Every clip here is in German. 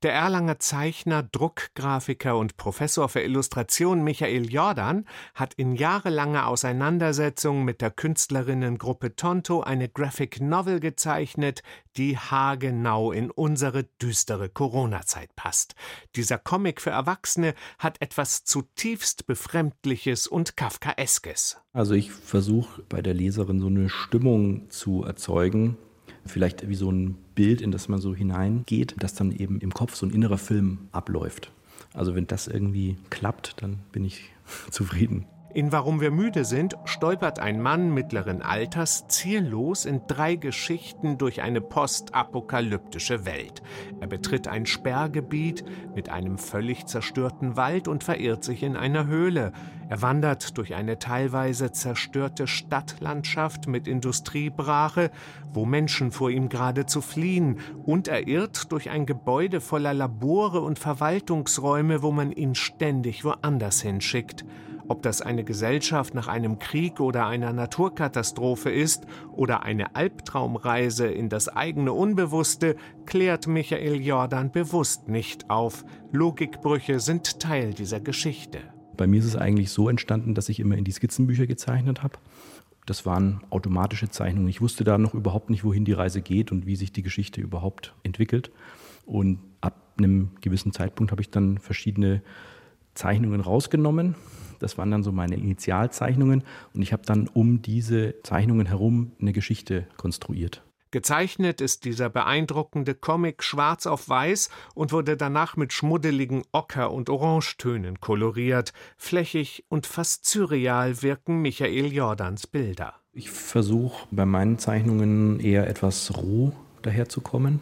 Der Erlanger Zeichner, Druckgrafiker und Professor für Illustration Michael Jordan hat in jahrelanger Auseinandersetzung mit der Künstlerinnengruppe Tonto eine Graphic Novel gezeichnet, die haargenau in unsere düstere Corona-Zeit passt. Dieser Comic für Erwachsene hat etwas zutiefst Befremdliches und Kafkaeskes. Also ich versuche bei der Leserin so eine Stimmung zu erzeugen, vielleicht wie so ein Bild, in das man so hineingeht, dass dann eben im Kopf so ein innerer Film abläuft. Also wenn das irgendwie klappt, dann bin ich zufrieden. In Warum wir müde sind stolpert ein Mann mittleren Alters ziellos in 3 Geschichten durch eine postapokalyptische Welt. Er betritt ein Sperrgebiet mit einem völlig zerstörten Wald und verirrt sich in einer Höhle. Er wandert durch eine teilweise zerstörte Stadtlandschaft mit Industriebrache, wo Menschen vor ihm geradezu fliehen, und er irrt durch ein Gebäude voller Labore und Verwaltungsräume, wo man ihn ständig woanders hinschickt. Ob das eine Gesellschaft nach einem Krieg oder einer Naturkatastrophe ist oder eine Albtraumreise in das eigene Unbewusste, klärt Michael Jordan bewusst nicht auf. Logikbrüche sind Teil dieser Geschichte. Bei mir ist es eigentlich so entstanden, dass ich immer in die Skizzenbücher gezeichnet habe. Das waren automatische Zeichnungen. Ich wusste da noch überhaupt nicht, wohin die Reise geht und wie sich die Geschichte überhaupt entwickelt. Und ab einem gewissen Zeitpunkt habe ich dann verschiedene Zeichnungen rausgenommen. Das waren dann so meine Initialzeichnungen und ich habe dann um diese Zeichnungen herum eine Geschichte konstruiert. Gezeichnet ist dieser beeindruckende Comic schwarz auf weiß und wurde danach mit schmuddeligen Ocker- und Orangetönen koloriert. Flächig und fast surreal wirken Michael Jordans Bilder. Ich versuche bei meinen Zeichnungen eher etwas roh daherzukommen,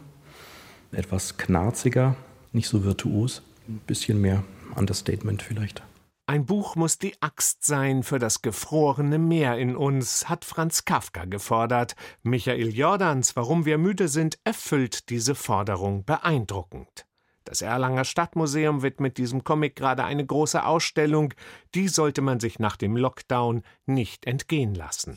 etwas knarziger, nicht so virtuos, ein bisschen mehr Understatement vielleicht. Ein Buch muss die Axt sein für das gefrorene Meer in uns, hat Franz Kafka gefordert. Michael Jordans Warum wir müde sind erfüllt diese Forderung beeindruckend. Das Erlanger Stadtmuseum widmet diesem Comic gerade eine große Ausstellung. Die sollte man sich nach dem Lockdown nicht entgehen lassen.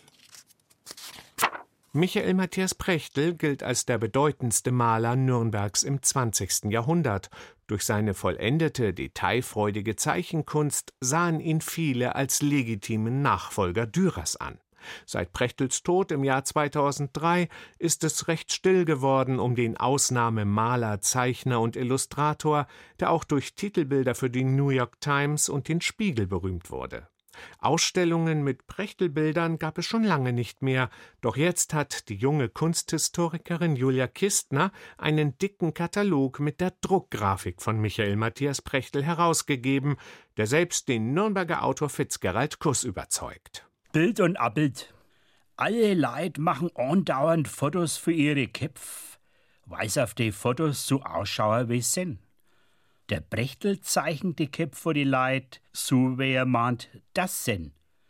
Michael Matthias Prechtl gilt als der bedeutendste Maler Nürnbergs im 20. Jahrhundert. Durch seine vollendete, detailfreudige Zeichenkunst sahen ihn viele als legitimen Nachfolger Dürers an. Seit Prechtls Tod im Jahr 2003 ist es recht still geworden um den Ausnahmemaler, Zeichner und Illustrator, der auch durch Titelbilder für die New York Times und den Spiegel berühmt wurde. Ausstellungen mit Prechtl-Bildern gab es schon lange nicht mehr, doch jetzt hat die junge Kunsthistorikerin Julia Kistner einen dicken Katalog mit der Druckgrafik von Michael Matthias Prechtl herausgegeben, der selbst den Nürnberger Autor Fitzgerald Kuss überzeugt. Bild und Abbild. Alle Leute machen andauernd Fotos für ihre Köpfe, weil's auf die Fotos so ausschauen wie es sind. Der Prechtl zeichnet die Köpfe vor die Leute, so wie er meint, das sind.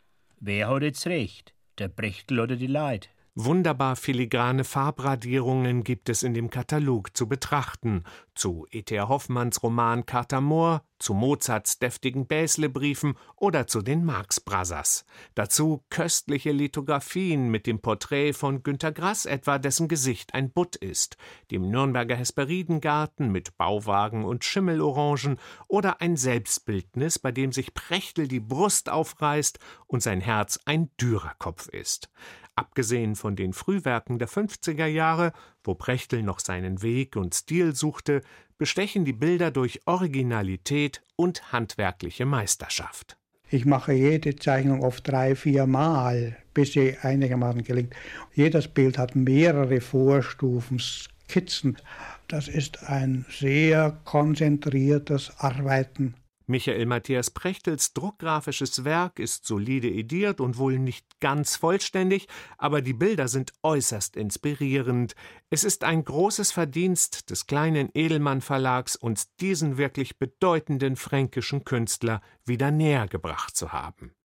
Wer hat jetzt recht, der Prechtl oder die Leute? Wunderbar filigrane Farbradierungen gibt es in dem Katalog zu betrachten. Zu E.T.A. Hoffmanns Roman Kater Moor, zu Mozarts deftigen Bäslebriefen oder zu den Marx Brothers. Dazu köstliche Lithografien mit dem Porträt von Günter Grass etwa, dessen Gesicht ein Butt ist, dem Nürnberger Hesperidengarten mit Bauwagen und Schimmelorangen oder ein Selbstbildnis, bei dem sich Prechtl die Brust aufreißt und sein Herz ein Dürerkopf ist. Abgesehen von den Frühwerken der 50er Jahre, wo Prechtl noch seinen Weg und Stil suchte, bestechen die Bilder durch Originalität und handwerkliche Meisterschaft. Ich mache jede Zeichnung oft 3-4 Mal, bis sie einigermaßen gelingt. Jedes Bild hat mehrere Vorstufen, Skizzen. Das ist ein sehr konzentriertes Arbeiten. Michael Matthias Prechtls druckgrafisches Werk ist solide ediert und wohl nicht ganz vollständig, aber die Bilder sind äußerst inspirierend. Es ist ein großes Verdienst des kleinen Edelmann Verlags, uns diesen wirklich bedeutenden fränkischen Künstler wieder näher gebracht zu haben.